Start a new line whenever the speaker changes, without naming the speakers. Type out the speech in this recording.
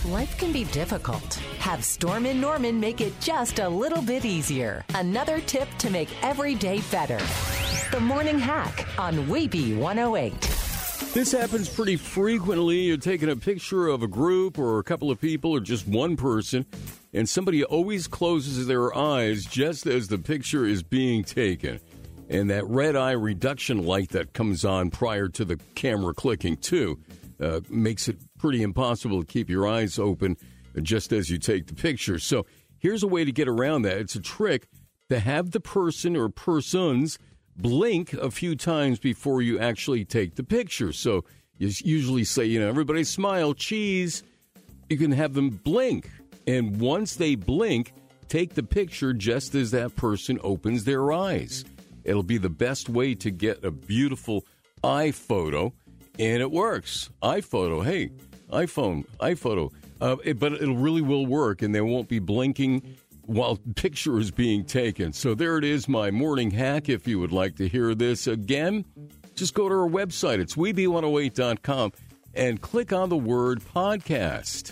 Life can be difficult. Have Storm & Norman make it just a little bit easier. Another tip to make every day better. The Morning Hack on Weeby 108.
This happens pretty frequently. You're taking a picture of a group or a couple of people or just one person, and somebody always closes their eyes just as the picture is being taken. And that red eye reduction light that comes on prior to the camera clicking, too, makes it pretty impossible to keep your eyes open just as you take the picture. So here's a way to get around that. It's a trick to have the person or persons blink a few times before you actually take the picture. So you usually say, everybody smile, cheese. You can have them blink. And once they blink, take the picture just as that person opens their eyes. It'll be the best way to get a beautiful eye photo. And it works. iPhoto, hey, iPhoto. But it really will work, and they won't be blinking while picture is being taken. So there it is, my morning hack. If you would like to hear this again, just go to our website. It's Weeby108.com and click on the word podcast.